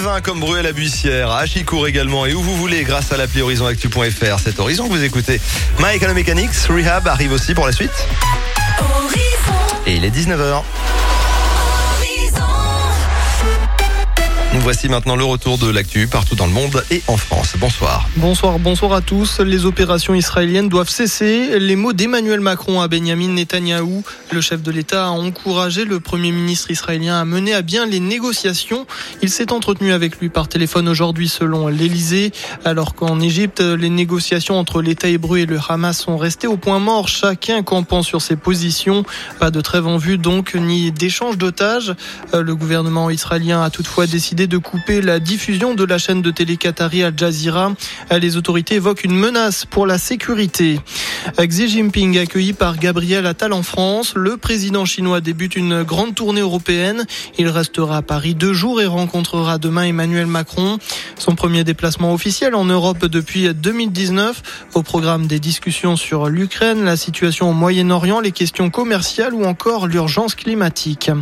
20 comme Bruel à Buissière, à Achicourt également et où vous voulez grâce à l'appli horizonactu.fr. C'est Horizon que vous écoutez. Mike and the Mechanics, Rehab arrive aussi pour la suite. Et il est 19h. Nous voici maintenant le retour de l'actu partout dans le monde et en France. Bonsoir. Bonsoir à tous. Les opérations israéliennes doivent cesser. Les mots d'Emmanuel Macron à Benjamin Netanyahou. Le chef de l'État a encouragé le Premier ministre israélien à mener à bien les négociations. Il s'est entretenu avec lui par téléphone aujourd'hui selon l'Élysée. Alors qu'en Égypte, les négociations entre l'État hébreu et le Hamas sont restées au point mort. Chacun campant sur ses positions. Pas de trêve en vue donc, ni d'échange d'otages. Le gouvernement israélien a toutefois décidé de couper la diffusion de la chaîne de télé qatari Al Jazeera. Les autorités évoquent une menace pour la sécurité. Xi Jinping accueilli par Gabriel Attal en France. Le président chinois débute une grande tournée européenne. Il restera à Paris 2 jours et rencontrera demain Emmanuel Macron. Son premier déplacement officiel en Europe depuis 2019. Au programme des discussions sur l'Ukraine, la situation au Moyen-Orient, les questions commerciales ou encore l'urgence climatique.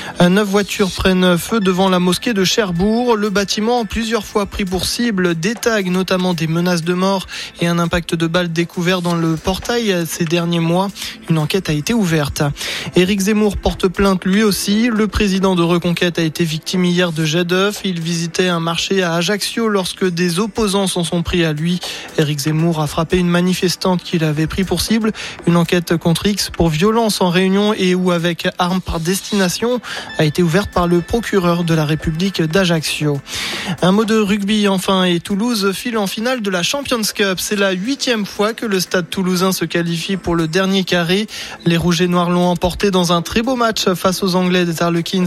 9 voitures prennent feu devant la mosquée de Cherbourg. Le bâtiment, plusieurs fois pris pour cible, des tags, notamment des menaces de mort et un impact de balles découvert dans le portail ces derniers mois. Une enquête a été ouverte. Éric Zemmour porte plainte lui aussi. Le président de Reconquête a été victime hier de jet d'œufs. Il visitait un marché à Ajaccio lorsque des opposants s'en sont pris à lui. Éric Zemmour a frappé une manifestante qu'il avait pris pour cible. Une enquête contre X pour violence en réunion et ou avec arme par destination a été ouverte par le procureur de la République d'Ajaccio. Un mot de rugby enfin et Toulouse file en finale de la Champions Cup. C'est la 8e fois que le stade toulousain se qualifie pour le dernier carré. Les Rouges et Noirs l'ont emporté dans un très beau match face aux Anglais des Harlequins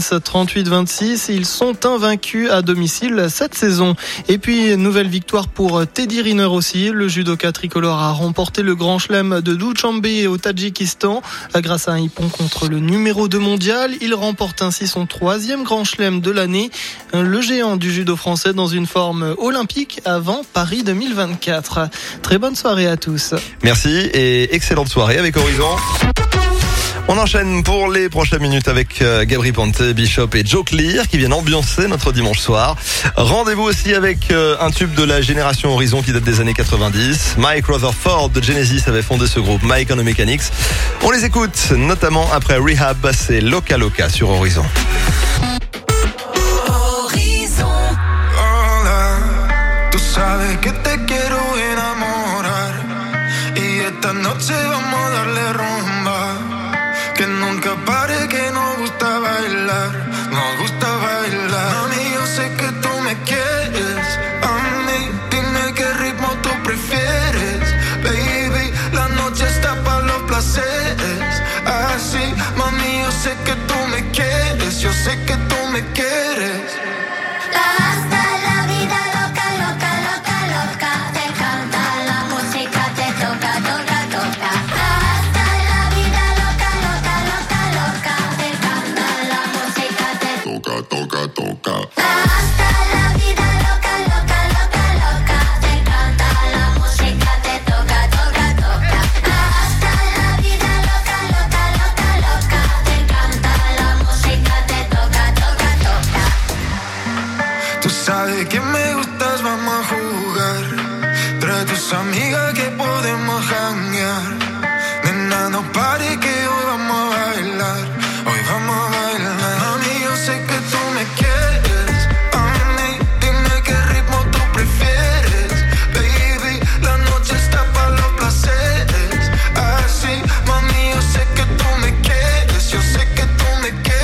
38-26. Ils sont invaincus à domicile cette saison. Et puis nouvelle victoire pour Teddy Riner aussi. Le judoka tricolore a remporté le grand chelem de Dushanbe au Tadjikistan grâce à un hippon contre le numéro 2 mondial. Il remporte ainsi son 3e grand chelem de l'année. Le géant du judo français dans une forme olympique avant Paris 2024. Très bonne soirée à tous. Merci et excellente soirée avec Horizon. On enchaîne pour les prochaines minutes avec Gabri Ponte, Bishop et Joe Clear qui viennent ambiancer notre dimanche soir. Rendez-vous aussi avec un tube de la génération Horizon qui date des années 90. Mike Rutherford de Genesis avait fondé ce groupe, Mike and the Mechanics. On les écoute notamment après Rehab, c'est Loca Loca sur Horizon. Sabes que te quiero enamorar y esta noche vamos a darle rumba, que nunca pare, que nos gusta bailar, nos gusta bailar. Mami, yo sé que tú me quieres, a mí, dime qué ritmo tú prefieres, baby, la noche está para los placeres, así, mami, yo sé que tú me quieres, yo sé que tú me quieres. Sabes que me gustas, vamos a jugar. Trae tus amigas que podemos janguear. Nena, no pare que hoy vamos a bailar. Hoy vamos a bailar. Mami, yo sé que tú me quieres. A mí, dime qué ritmo tú prefieres. Baby, la noche está para los placeres. Así, mami, yo sé que tú me quieres. Yo sé que tú me quieres.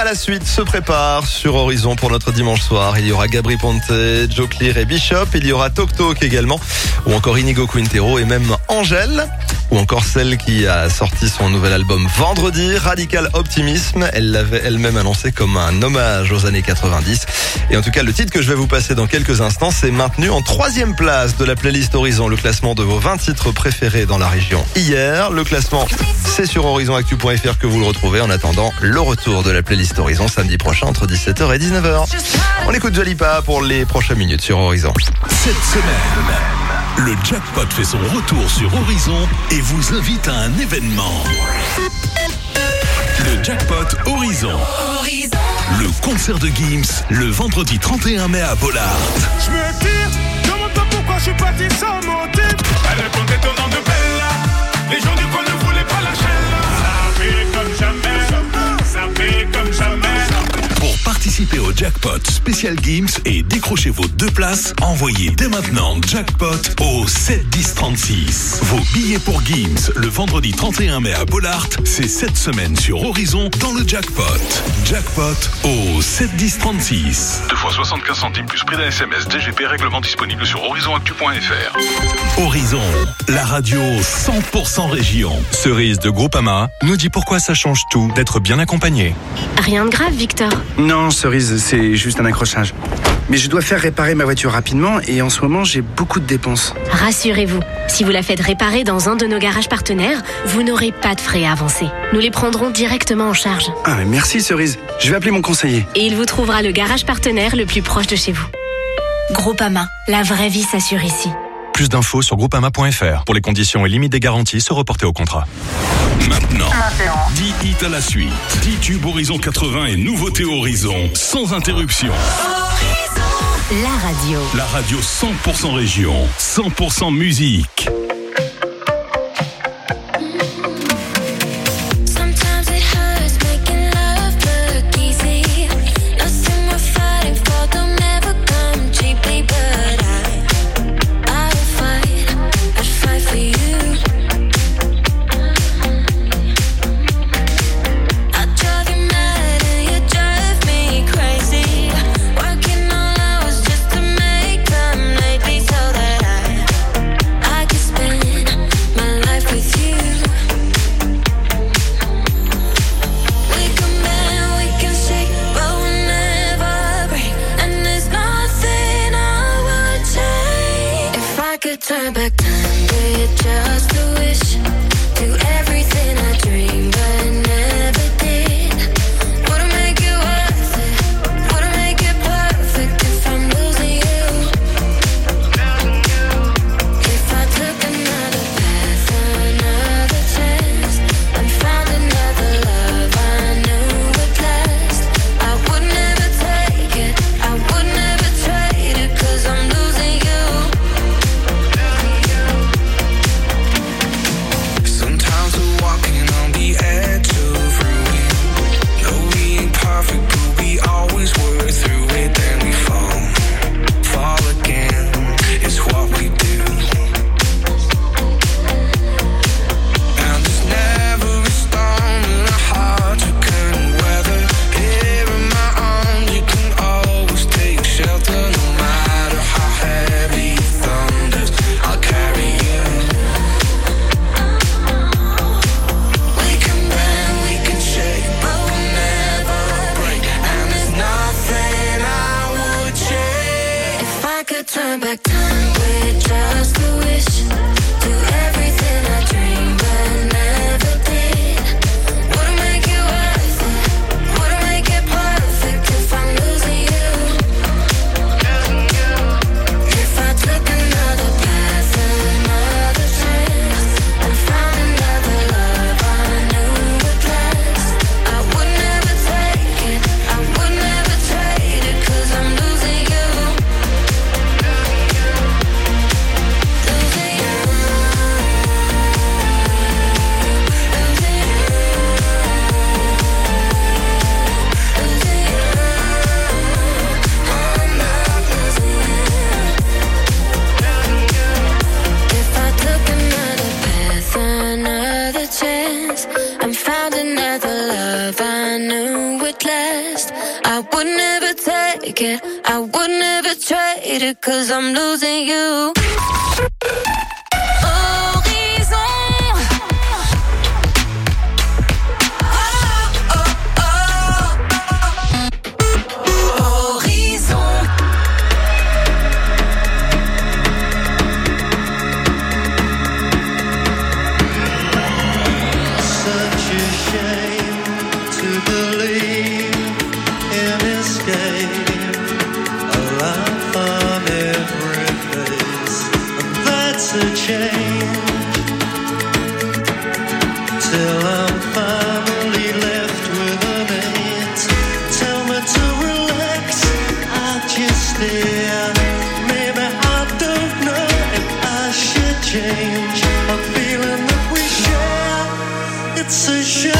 la suite se prépare sur Horizon pour notre dimanche soir. Il y aura Gabry Ponte, Joe Clear et Bishop. Il y aura Tok Tok également, ou encore Inigo Quintero et même Angèle, ou encore celle qui a sorti son nouvel album vendredi, Radical Optimism. Elle l'avait elle-même annoncé comme un hommage aux années 90. Et en tout cas, le titre que je vais vous passer dans quelques instants, c'est maintenu en 3e place de la playlist Horizon, le classement de vos 20 titres préférés dans la région hier. Le classement, c'est sur horizonactu.fr que vous le retrouvez. En attendant, le retour de la playlist Horizon samedi prochain entre 17h et 19h. On écoute Dua Lipa pour les prochaines minutes sur Horizon. Cette semaine, le jackpot fait son retour sur Horizon et vous invite à un événement. Le jackpot Horizon. Le concert de Gims, le vendredi 31 mai à Bollard. Je me tire, demande pas pourquoi je suis parti sans motif. Elle répondait au nom de Bella. Les gens du coin ne voulaient pas lâcher là. Ça paye comme jamais, ça paye comme jamais. Pour participer au jackpot spécial Gims et décrocher vos 2 places, envoyez dès maintenant jackpot au 7 10 36. Vos billets pour Gims le vendredi 31 mai à Bollard, c'est cette semaine sur Horizon dans le jackpot. Jackpot au 7 10 36. 2 fois 75 centimes plus prix d'un SMS DGP, règlement disponible sur horizonactu.fr. Horizon, la radio 100% région. Cerise de Groupama nous dit pourquoi ça change tout d'être bien accompagné. Rien de grave, Victor. Non, Cerise, c'est juste un accrochage. Mais je dois faire réparer ma voiture rapidement et en ce moment, j'ai beaucoup de dépenses. Rassurez-vous, si vous la faites réparer dans un de nos garages partenaires, vous n'aurez pas de frais à avancer. Nous les prendrons directement en charge. Ah, mais merci Cerise. Je vais appeler mon conseiller. Et il vous trouvera le garage partenaire le plus proche de chez vous. Groupama, la vraie vie s'assure ici. Plus d'infos sur groupama.fr. Pour les conditions et limites des garanties, se reporter au contrat. Maintenant, 10 hits à la suite, 10 tubes Horizon 80 et nouveautés Horizon, sans interruption. La radio 100% région, 100% musique. Turn back time with just a wish. Do everything I dreamed but never did. Wouldn't make it worth it. Wouldn't make it perfect if I'm losing you. If I took another path, another chance, and found another love I knew would last, I would never take it. I would never trade it 'cause I'm losing you. Turn back time with just a wish. Do everything I dreamed but never did. Wouldn't make it worth it. Wouldn't make it perfect if I'm losing you. If I took another path, another chance, and found another love I knew would last, I would never take it. I would never trade it 'cause I'm losing you. Losing you. I would never take it, I would never trade it, 'cause I'm losing you. It's a shame.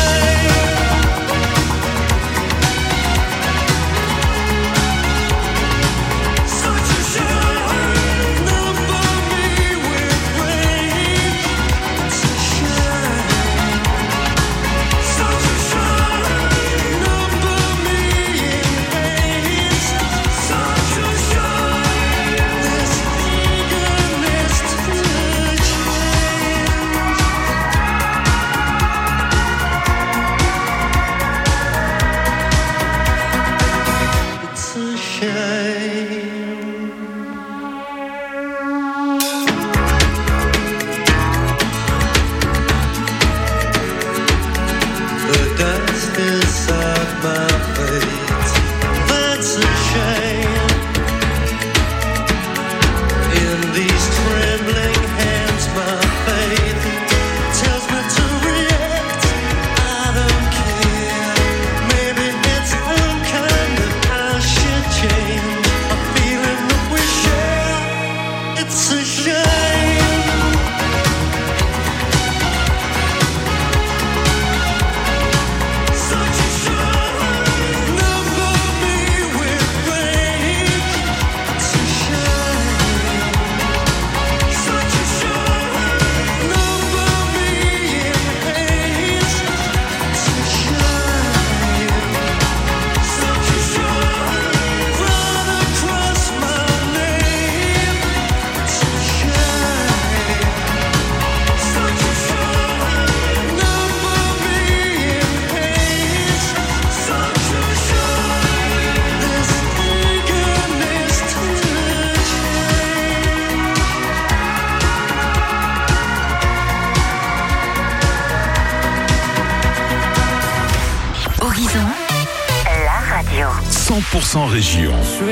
Région.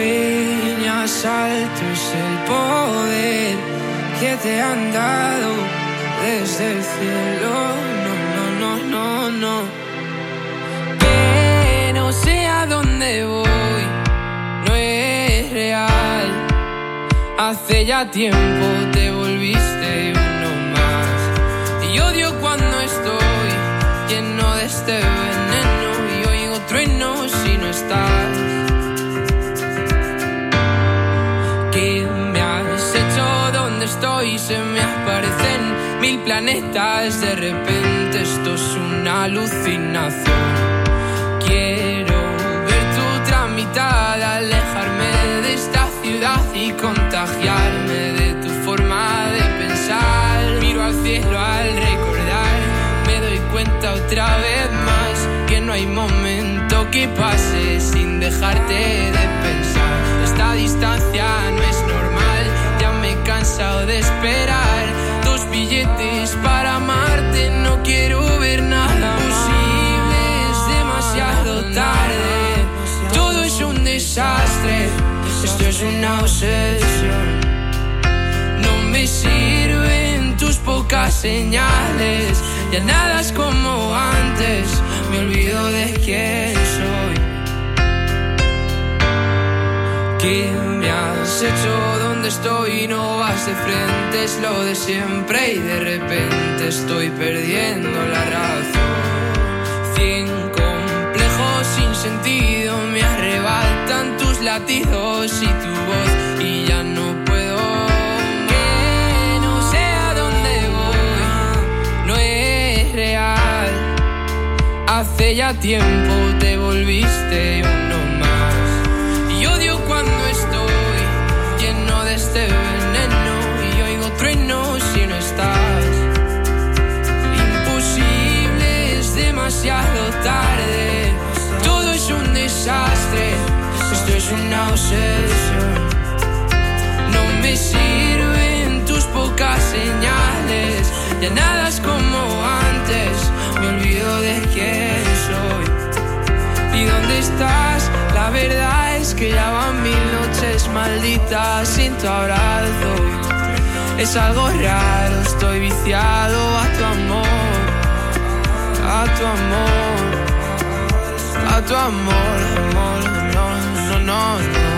Sueñas alto es el poder que te han dado desde el cielo. No. Que no sé a dónde voy, no es real. Hace ya tiempo te volviste uno más. Y odio cuando estoy lleno de este veneno y oigo truenos si no estás. ¿Qué me has hecho? ¿Dónde estoy? Se me aparecen 1000 planetas. De repente esto es una alucinación. Quiero ver tu tramitada, alejarme de esta ciudad y contagiarme de tu forma de pensar. Miro al cielo al recordar, me doy cuenta otra vez más que no hay momento que pase sin dejarte de pensar. Esta distancia no es normal, ya me he cansado de esperar. 2 billetes para amarte, no quiero ver nada posible, es demasiado tarde. Todo es un desastre, esto es una obsesión. No me sirven tus pocas señales, ya nada es como antes, me olvido de quién soy. ¿Qué me has hecho? ¿Dónde estoy? No vas de frente, es lo de siempre y de repente estoy perdiendo la razón. 100 complejos sin sentido me arrebatan tus latidos y tu voz y ya no puedo. Que no sé a dónde voy, no es real. Hace ya tiempo te volviste uno más. una obsesión. No me sirven tus pocas señales, ya nada es como antes, me olvido de quién soy. ¿Y dónde estás? La verdad es que ya van 1000 noches malditas sin tu abrazo. Es algo raro, estoy viciado a tu amor, a tu amor, a tu amor, amor, no, no, no, no.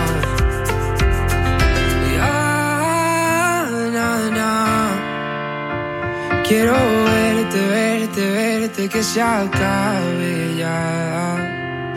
Ya, na, na. Quiero verte, verte, verte, que se acabe ya.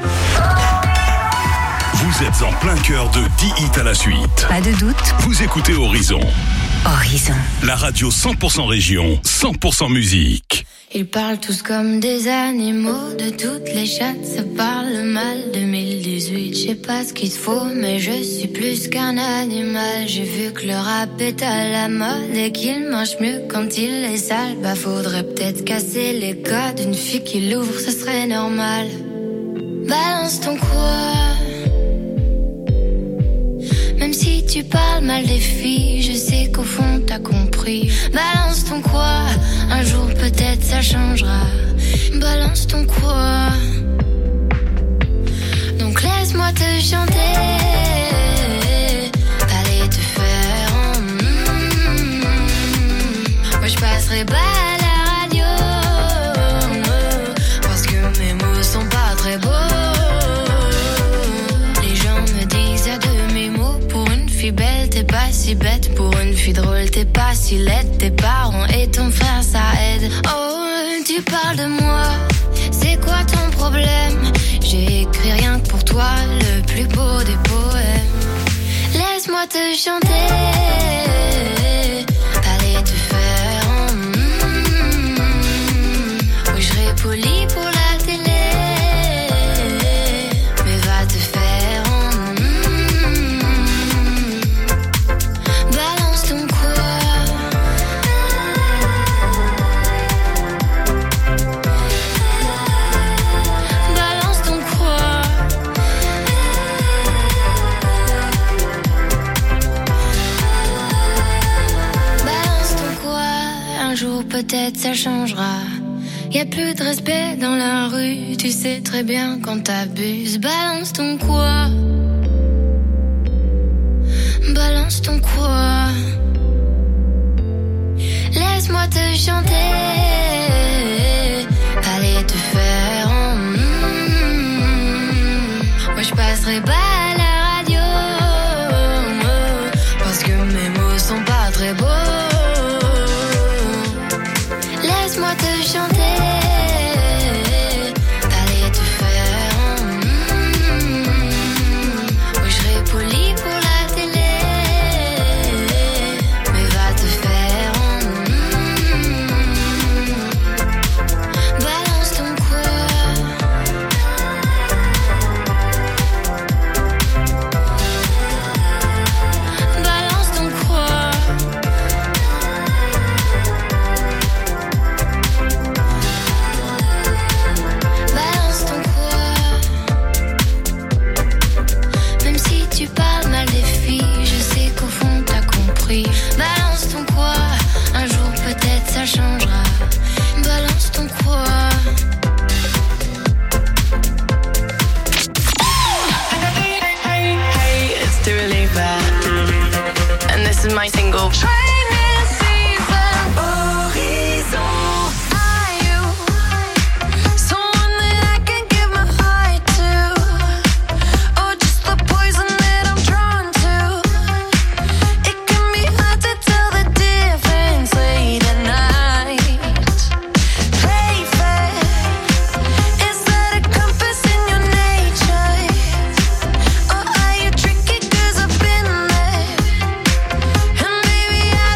Vous êtes en plein cœur de 10 hits à la suite. Pas de doute. Vous écoutez Horizon. Horizon. La radio 100% région, 100% musique. Ils parlent tous comme des animaux, de toutes les chattes, ça parle mal. 2018, je sais pas ce qu'il faut, mais je suis plus qu'un animal. J'ai vu que le rap est à la mode et qu'il mange mieux quand il est sale. Bah faudrait peut-être casser les codes, une fille qui l'ouvre, ce serait normal. Balance ton quoi. Même si tu parles mal des filles, je sais qu'au fond t'as compris. Balance ton quoi, un jour peut-être ça changera. Balance ton quoi. Donc laisse-moi te chanter, aller te faire Moi je passerai pas à la radio, parce que mes mots sont pas très beaux. Les gens me disent à demi-mot, pour une fille belle t'es pas si bête, pour une fille drôle t'es pas si laide. Tes parents et ton frère ça aide. Oh tu parles de moi, c'est quoi ton problème? J'ai écrit rien que pour toi, le plus beau des poèmes. Laisse-moi te chanter, aller te faire Oui je serai poli pour la télé, mais va te faire balance ton quoi. Balance ton quoi. Balance ton quoi. Un jour peut-être ça changera. Y'a plus de respect dans la rue, tu sais très bien quand t'abuses. Balance ton quoi. Balance ton quoi. Laisse-moi te chanter, aller te faire Moi je passerai pas à la radio, parce que mes mots sont pas très beaux. Laisse-moi te chanter, aller te faire Oui je serai poli pour la télé, mais va te faire balance ton quoi. Balance ton quoi. Balance ton quoi. Même si tu parles mal des filles, je sais qu'au fond t'as compris. Balance ton quoi, un jour peut-être ça changera. Balance ton quoi. Hey, it's Dua Lipa, and this is my single. Baby, I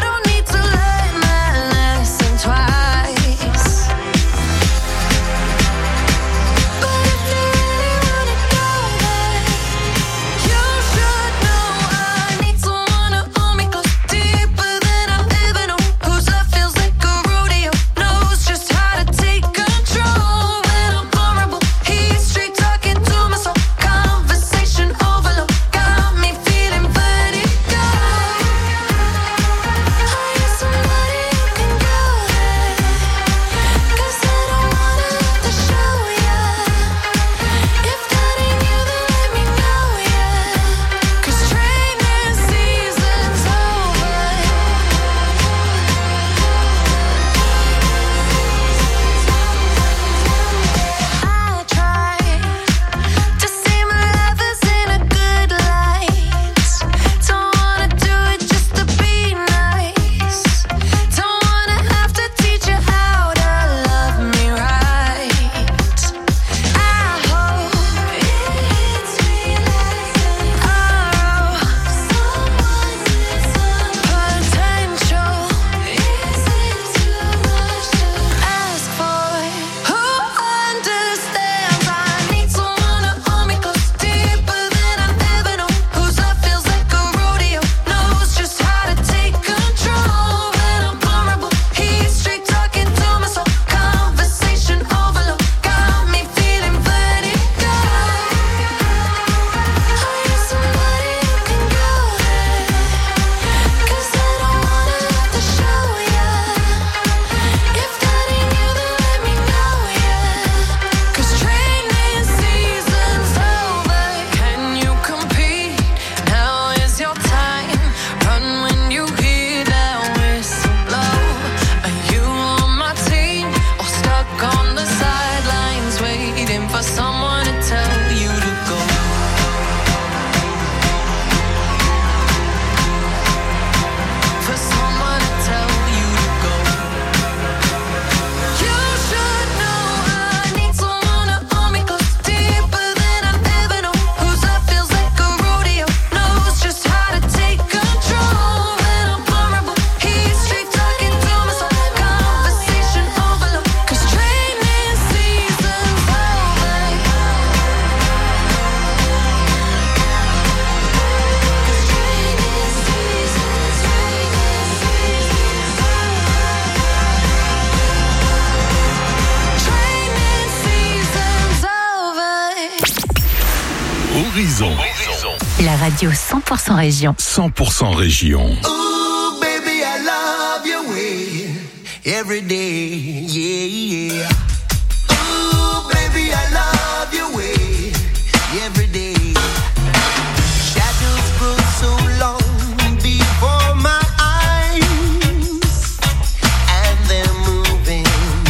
Horizon. La radio 100% région. 100% région. Ooh, baby, I love your way every day, yeah, yeah. Ooh, baby, I love your way every day. Shadows grow so long before my eyes, and they're moving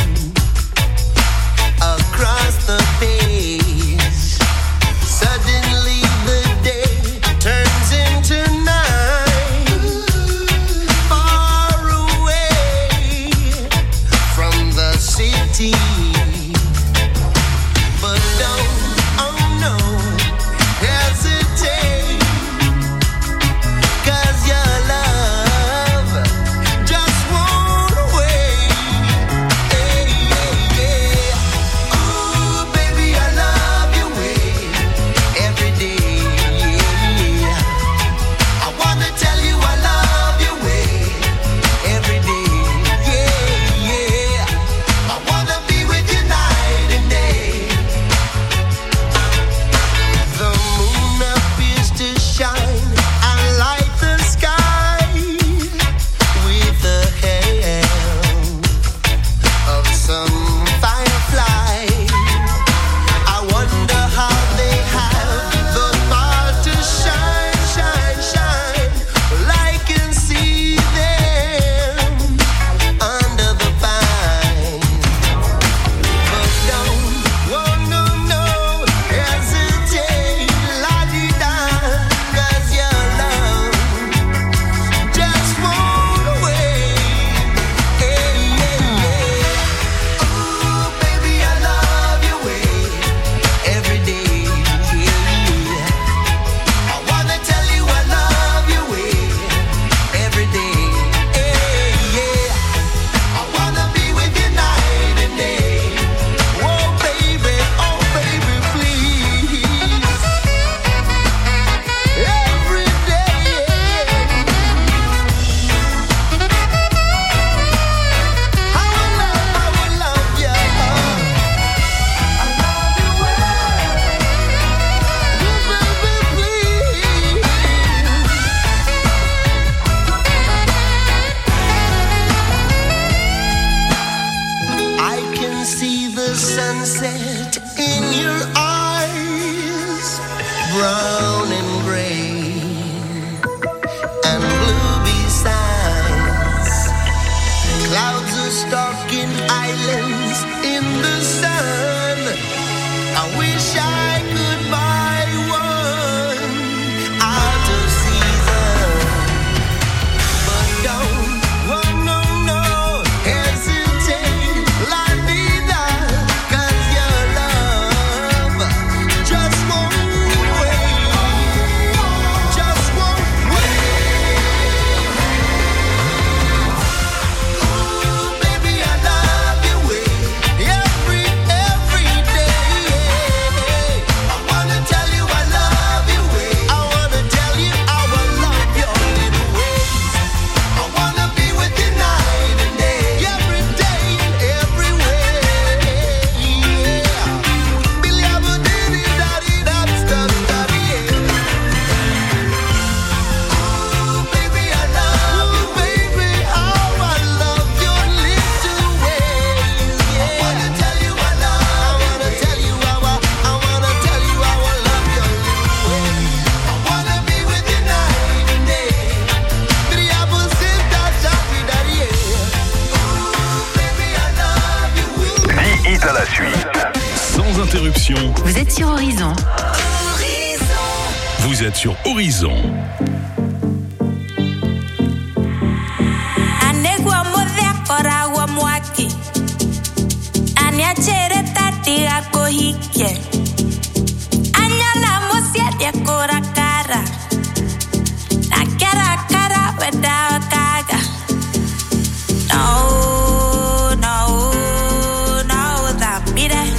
across the page. Suddenly the day turns into night, far away from the city. But don't, oh no, hesitate, 'cause your love just won't wait. Hey, yeah, yeah. Ooh, baby, I love your way every day, yeah. I wanna tell you I love your way every day, yeah, yeah. I wanna be with you night and day. The moon appears to shine and light the sky with the help of some firefly. I wonder how they have the power to shine, shine, shine. Well, I can see them under the pine. But don't, oh no, no, hesitate, la-di-da, 'cause your love just won't wait. Hey, yeah, yeah. Ooh, baby, I love your way every day, yeah. I wanna tell you I love your way every day, yeah. I wanna be with you night and day. Oh baby, please. Every day. I will love you. I love you well. Oh baby, please. I can see the sunset in your eyes, brown and gray and blue besides. Clouds are stalking islands in the sun. I wish I could buy one out of season. But don't, oh no, no, hesitate, la-di-da, 'cause your love just won't wait, just won't wait. Ooh, baby, I love your way every day. I wanna tell you I love your way. I wanna tell you I will love your little ways. I wanna be with you night and day, every day and every way, yeah. Billy, I would did-it-da-dee-da, stuff-da-dee, yeah. Ooh, baby, I love you, baby. Oh, I love your little ways, yeah. I wanna tell you I love. I wanna tell you I will love your little ways. I wanna be with you night and day. Billy, I would did-it-da-dee-da, yeah. Ooh, baby, I love you. 10 hits à la suite. Sans interruption, Vous êtes sur Horizon. vous êtes sur Horizon. Anegwa modhe kora wa mwaki Aniachere tati ako hike Anyala mosia dia kora kara Na kera kara weda kaga No, no, no, that be there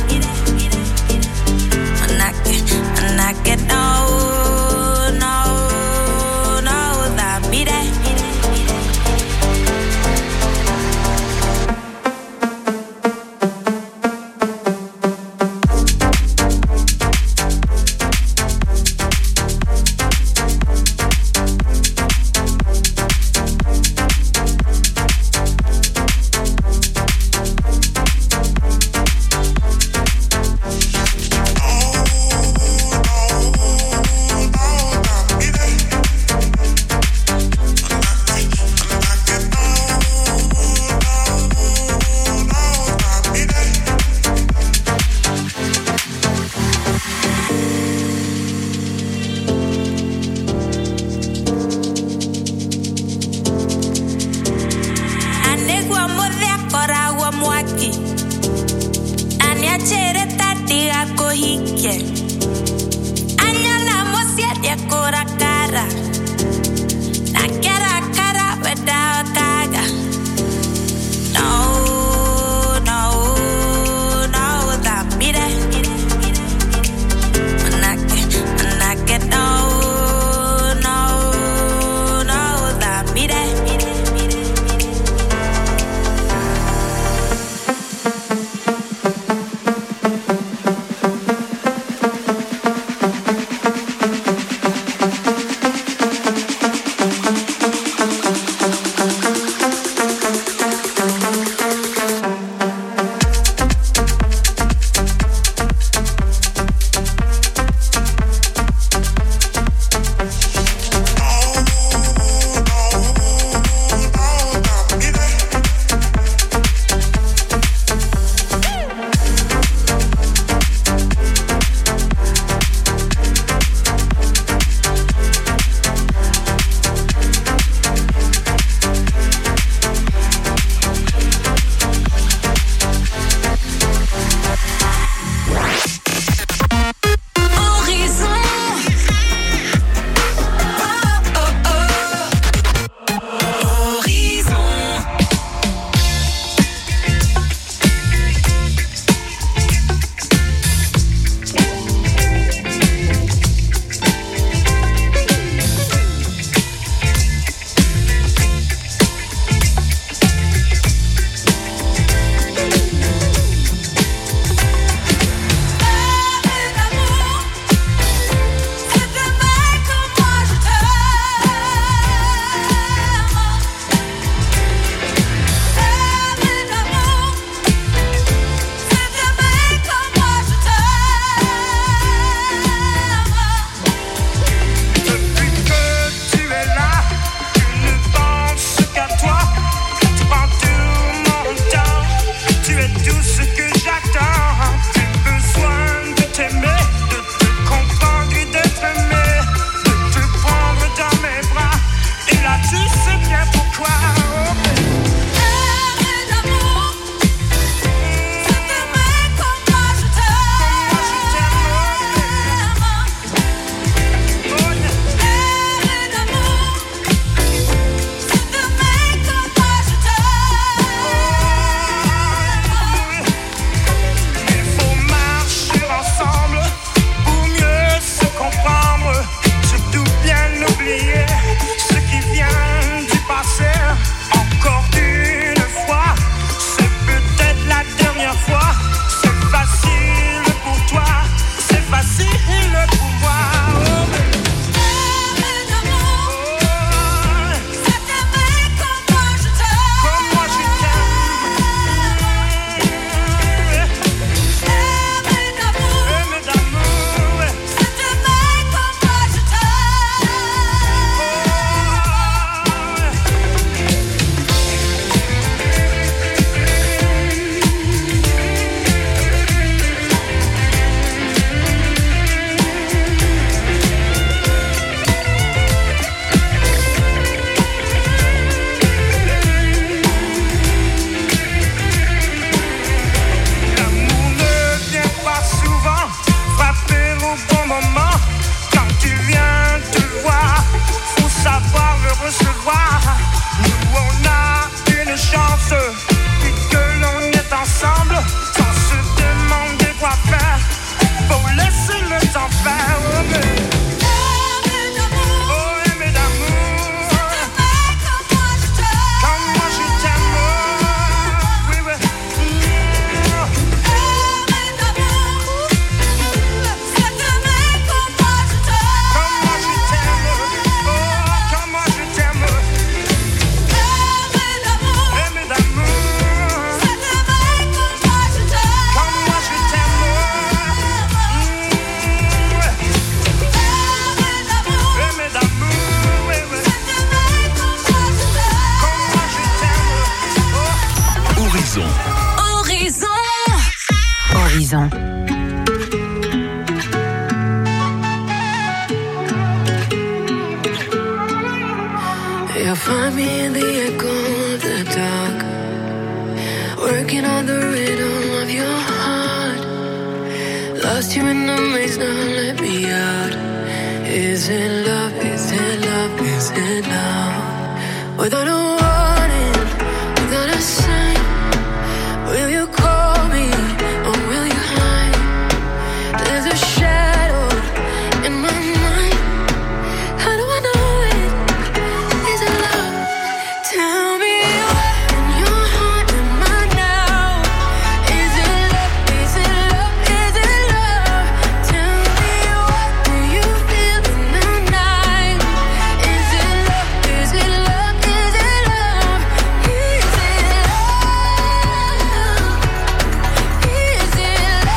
Manake, no, no, no, that be there find me in the echo of the dark, working on the rhythm of your heart. Lost you in the maze, now let me out. Is it love, is it love, is it love? Without a warning, without a sign, will you call me or will you hide? There's a shadow in my mind. How do I know it? Is it love? Tell me what in your heart am I now? Is it love? Is it love? Is it love? Tell me what do you feel in the night? Is it love? Is it love? Is it love? Is it love? Is it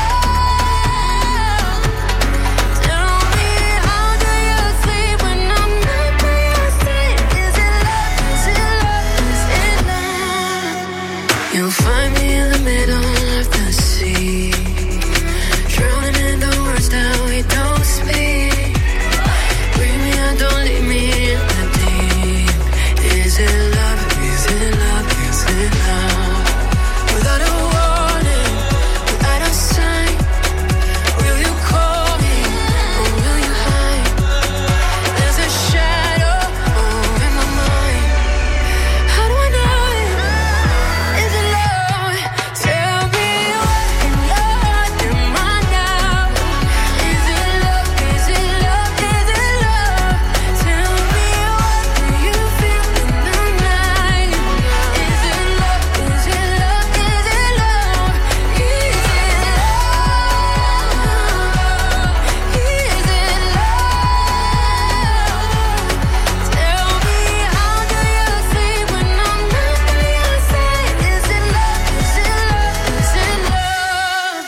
love? Tell me how do you sleep when I'm not by your side? Is it love? Is it love? Is it love? You'll find me in the middle of the sea, drowning in the words that we don't speak. Bring me out, don't leave me in the deep. Is it love? Is it love? Is it love? Without a warning, without a sign, will you call me or will you hide? There's a shadow in my mind. How do I know it? Is it love? Tell me what in your heart am I now? Is it love? Is it love? Is it love? Tell me what do you feel in the night? Is it love? Is it love? Is it love? Is it love? Is it love? Tell me how do you sleep when I'm not by your side? Is it love? Is it love? Is it love?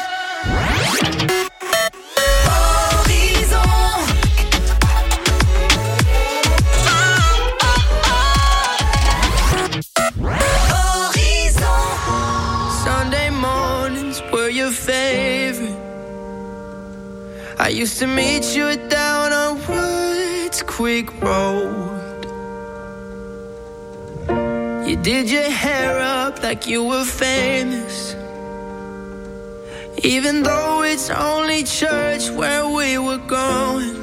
Sunday mornings were your favorite. I used to meet you down on Woods Creek Road. You did your hair up like you were famous, even though it's only church where we were going.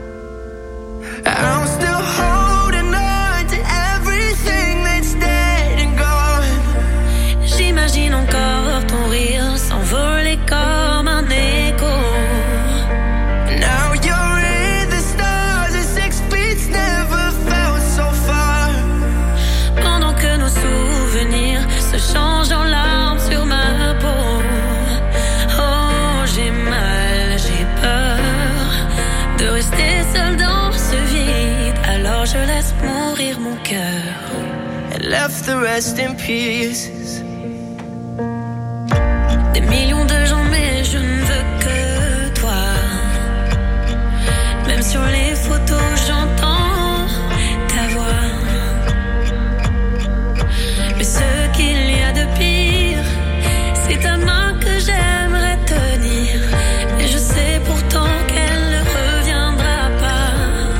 I'm still holding on to everything that's dead and gone. J'imagine encore ton rire s'envoler comme un écho. Now you're in the stars and 6 feet never felt so far. Pendant que nos souvenirs se changent en larmes sur ma peau. Oh, j'ai mal, j'ai peur de rester seule dans ce vide. Alors je laisse mourir mon cœur. And left the rest in pieces. Des millions de gens, mais je ne veux que toi. Même sur les photos, j'entends ta voix. Mais ce qu'il y a de pire, c'est ta main que j'aimerais tenir. Mais je sais pourtant qu'elle ne reviendra pas.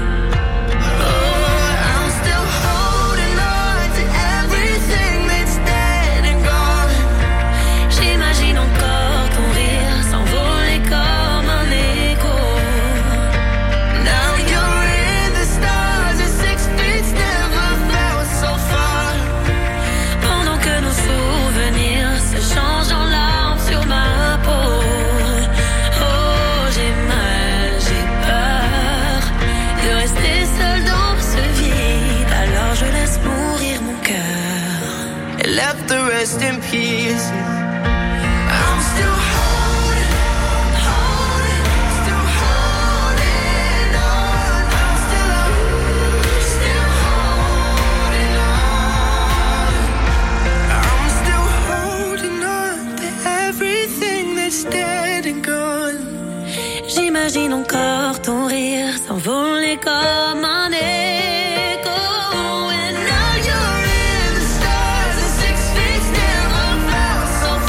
Oh, I'm still holding on to everything that's dead and gone. J'imagine encore ton rire s'envoler comme un écho. Now you're in the stars and 6 feet never felt so far. Pendant que nos souvenirs se changent en larmes sur ma peau. Oh, j'ai mal, j'ai peur de rester seule dans ce vide. Alors je laisse mourir mon cœur. And left the rest in pieces. I'm still holding on, still holding on. I'm still holding on. I'm still holding on to everything that's dead and gone. J'imagine encore ton rire s'envoler comme un écho. And now you're in the stars and 6 feet never felt so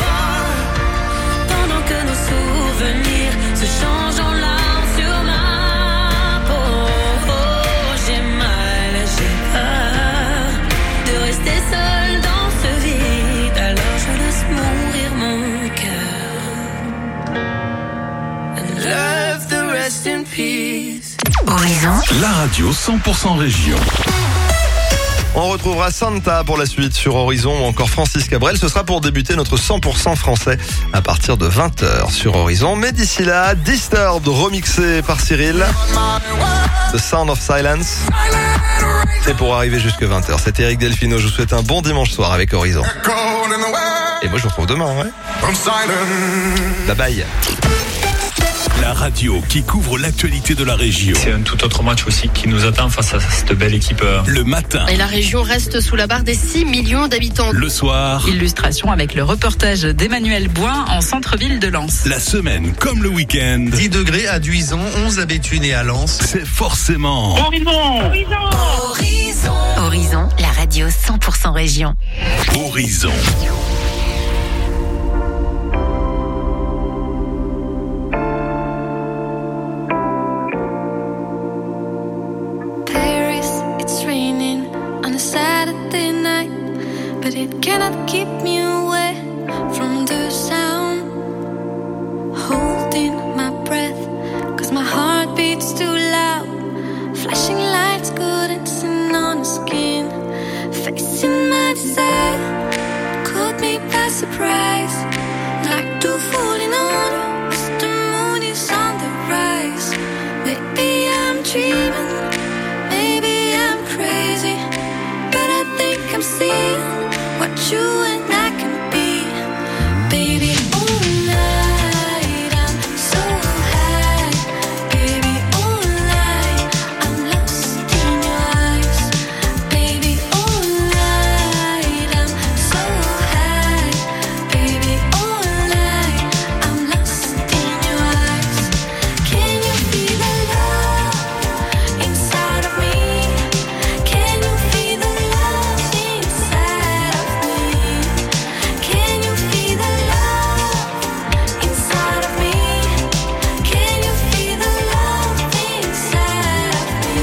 La radio 100% région. On retrouvera Santa pour la suite sur Horizon ou encore Francis Cabrel. Ce sera pour débuter notre 100% français à partir de 20h sur Horizon. Mais d'ici là, Disturbed remixé par Cyril. The Sound of Silence. C'est pour arriver jusque 20h. C'est Eric Delfino. Je vous souhaite un bon dimanche soir avec Horizon. Et moi je vous retrouve demain, ouais. Bye bye. La radio qui couvre l'actualité de la région. C'est un tout autre match aussi qui nous attend face à cette belle équipe. Le matin. Et la région reste sous la barre des 6 millions d'habitants. Le soir. Illustration avec le reportage d'Emmanuel Boin en centre-ville de Lens. La semaine comme le week-end. 10 degrés à Duison, 11 à Béthune et à Lens. C'est forcément Horizon, la radio 100% région. Horizon. Saturday night, but it cannot keep me away from the sound. Holding my breath, cause my heart beats too loud. Flashing lights glancing on the skin. Facing my desire, caught me by surprise. Like two falling on us, the moon is on the rise. Maybe I'm dreaming, maybe I'm crazy, but I think I'm seeing what you and I can be. Baby, all night I'm so high. Baby, all night I'm lost in your eyes. Baby, all night I'm so high. Baby, all night I'm lost in your eyes. Can you feel the love inside of me? Can you feel the love inside of me? Can you feel the love inside of me? Can you feel the love inside of me?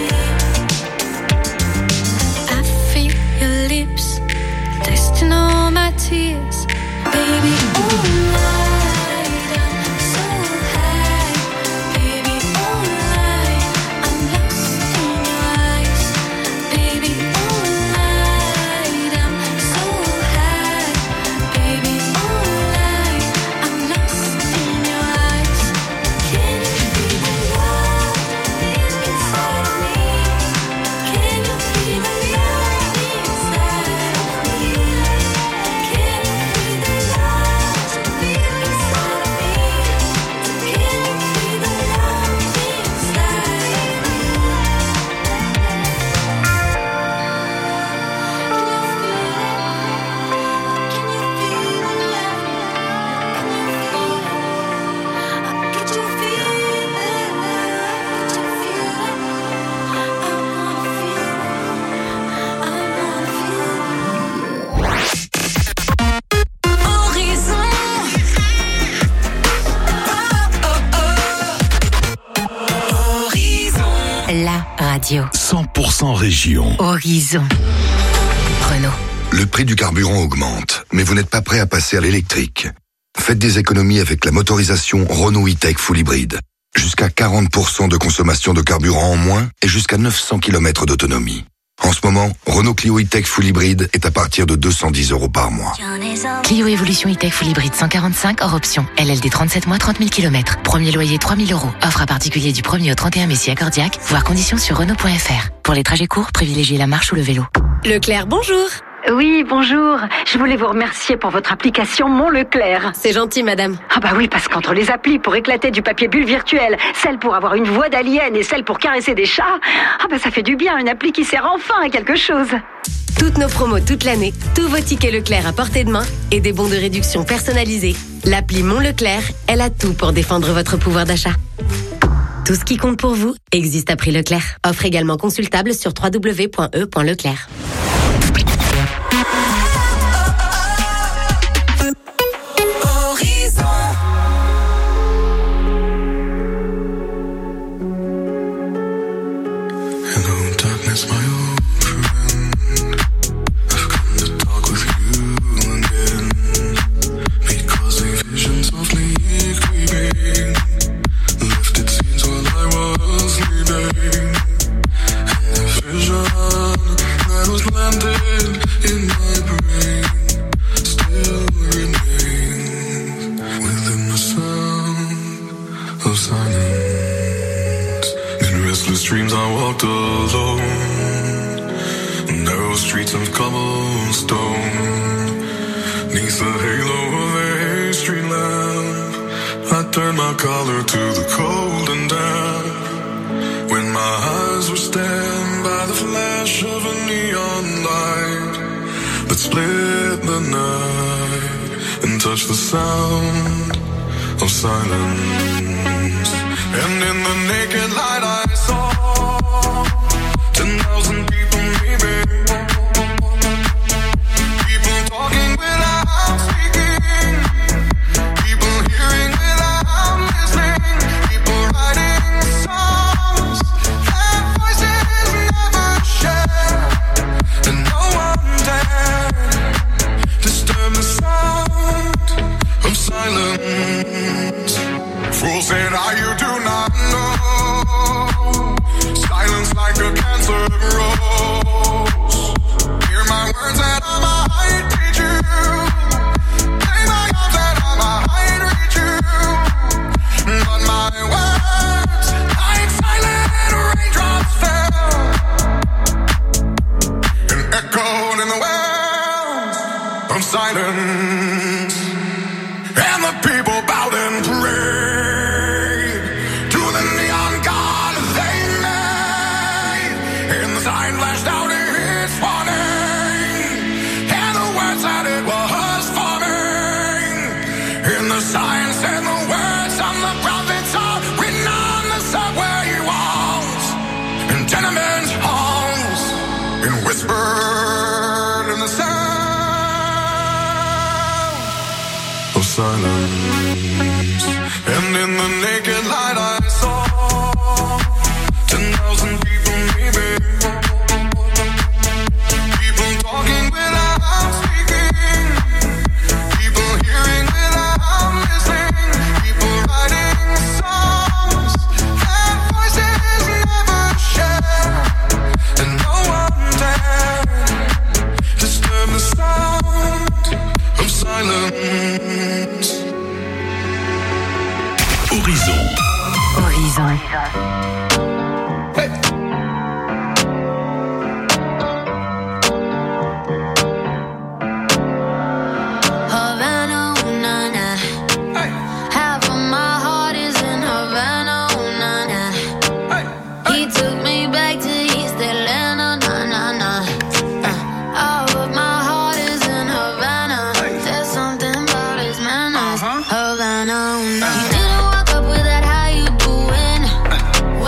I feel your lips tasting all my tears. Baby, all night I'm so high. Baby, all night I'm lost in your eyes. Baby, all night I'm so high. Baby, all night I'm lost in your eyes. Can you feel the love inside of me? Can you feel the love inside of me? Can you feel the love inside of me? Can you feel the love La radio 100% région. Horizon. Renault. Le prix du carburant augmente, mais vous n'êtes pas prêt à passer à l'électrique. Faites des économies avec la motorisation Renault E-Tech Full Hybrid. Jusqu'à 40% de consommation de carburant en moins et jusqu'à 900 km d'autonomie. En ce moment, Renault Clio E-Tech Full Hybrid est à partir de 210 € par mois. Clio Evolution E-Tech Full Hybrid 145 hors option. LLD 37 mois 30 000 km. Premier loyer 3 000 €. Offre à particulier du 1er au 31 mai si accordiaque. Voir conditions sur Renault.fr. Pour les trajets courts, privilégiez la marche ou le vélo. Leclerc, bonjour. Oui, bonjour. Je voulais vous remercier pour votre application Mon Leclerc. C'est gentil, madame. Ah bah oui, parce qu'entre les applis pour éclater du papier bulle virtuel, celle pour avoir une voix d'alien et celle pour caresser des chats, ah bah ça fait du bien, une appli qui sert enfin à quelque chose. Toutes nos promos toute l'année, tous vos tickets Leclerc à portée de main et des bons de réduction personnalisés. L'appli Mon Leclerc, elle a tout pour défendre votre pouvoir d'achat. Tout ce qui compte pour vous existe à prix Leclerc. Offre également consultable sur www.e.leclerc. Hello, darkness, my old friend. I've come to talk with you again. Because a vision softly creeping lifted scenes while I was sleeping. streets of cobblestone. Neath the halo of a street lamp, I turned my collar to the cold and damp. When my eyes were stabbed by the flash of a neon light that split the night and touched the sound of silence. And in the naked light I saw 10,000 people maybe. People talking without speaking. People hearing without listening. People writing songs that voices never share. And no one dared disturb the sound of silence. Fools said, you do not know. Silence like a cancer grows. Hear my words that I might teach you. Play my arms that I might reach you. But my words, like silent raindrops fell and echoed in the wells of silence. And the people bowed and prayed to the neon god they made. And the sign flashed out its warning, and the words that it was forming. And the sign said the words of the prophets are written on the subway walls and tenement halls, and whispered in the sound of silence. And in the naked light I saw 10,000 people maybe. People talking without speaking. People hearing without listening. People writing songs that voices never share. And no one dared disturb the sound of silence. Horizon. Horizon. Havana, ooh, na, na. Half of my heart is in Havana, ooh, na, na. He took me back to East Atlanta, na, na, na. All of my heart is in Havana. There's something about his manners. Havana, ooh, na. He didn't walk up with that, how you doing?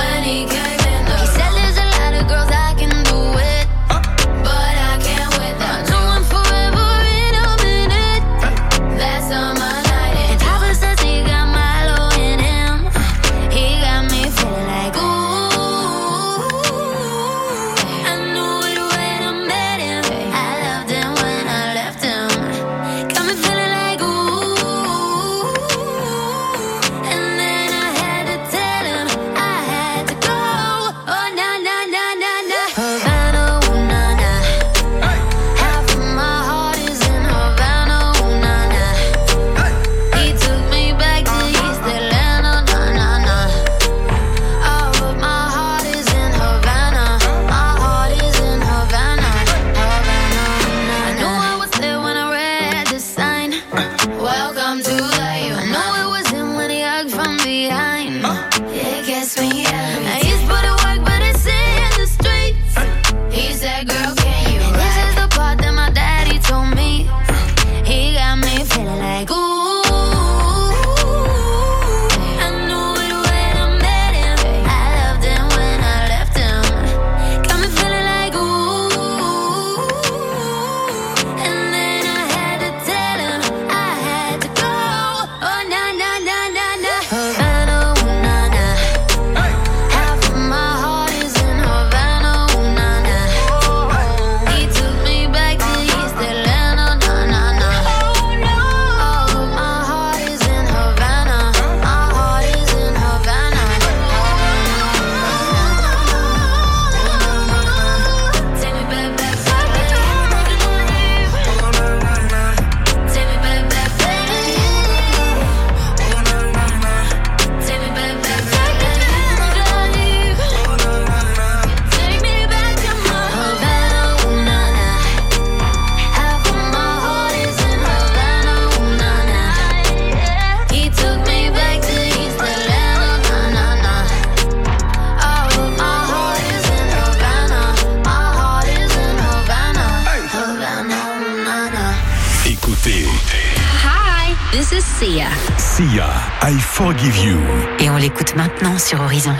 This is Sia. Sia, I Forgive You. Et on l'écoute maintenant sur Horizon.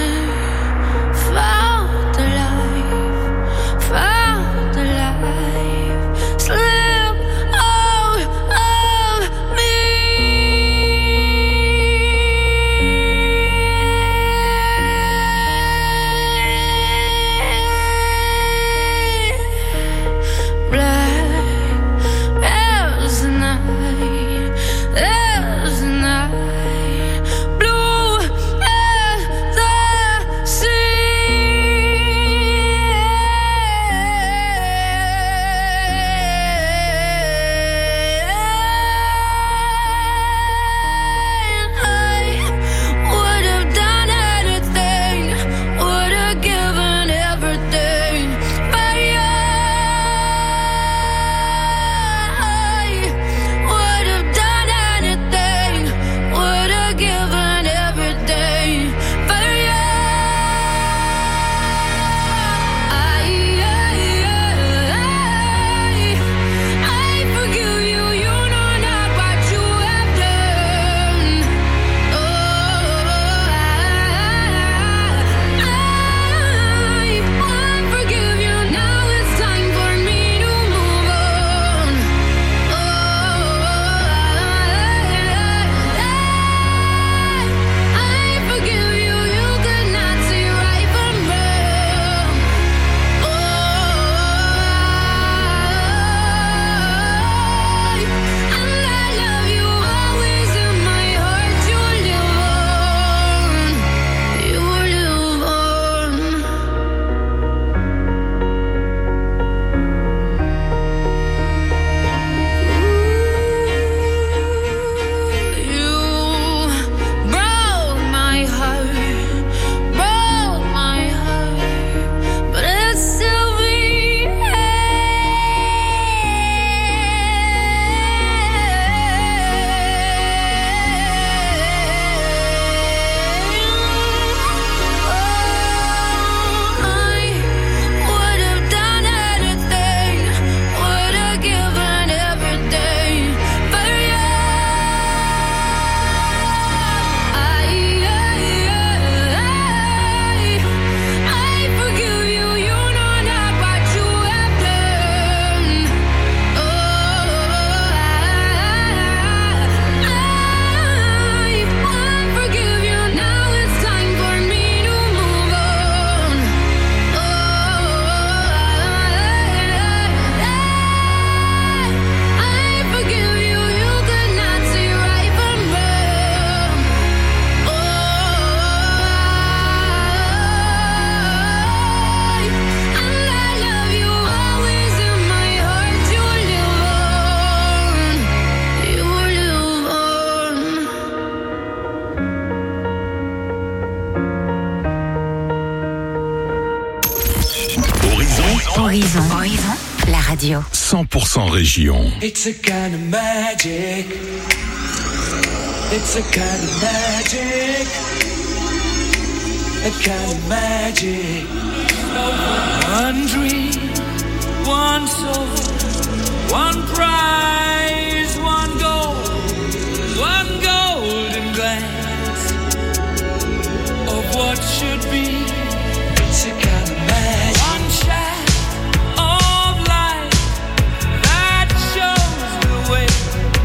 Found alive, slip out of me. Black as the night, as the night, blue as the Horizon, la radio. 100% région. It's a kind of magic. It's a kind of magic. A kind of magic. One dream, one soul, one prize, one goal, one golden glance of what should be. It's a kind of magic. One shot of light that shows the way.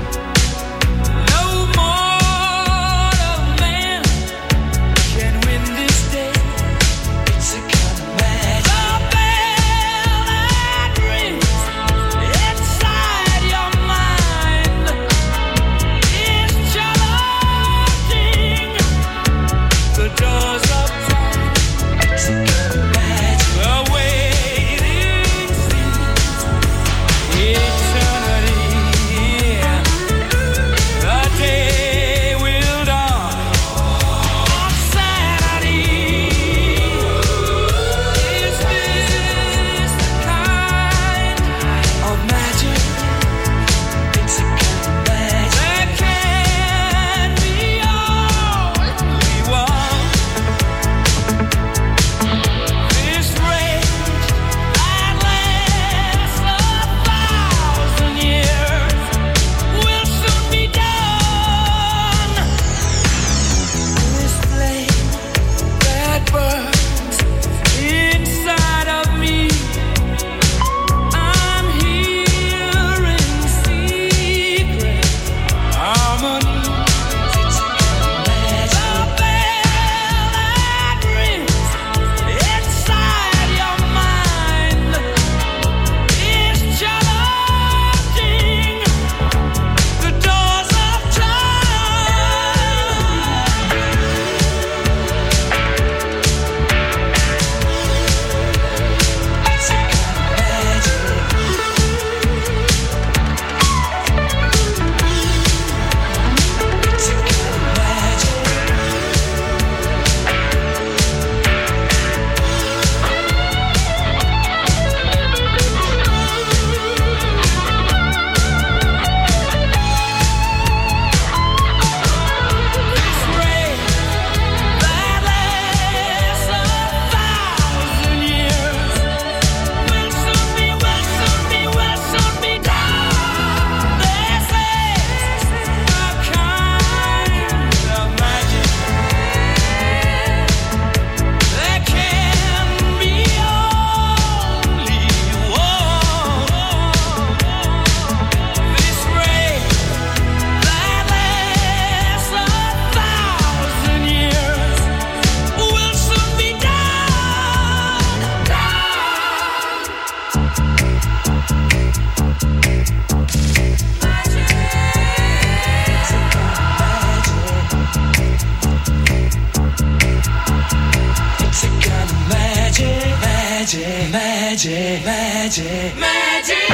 No mortal man can win this day. It's a kind of magic. The bell that rings inside your magic, magic, magic.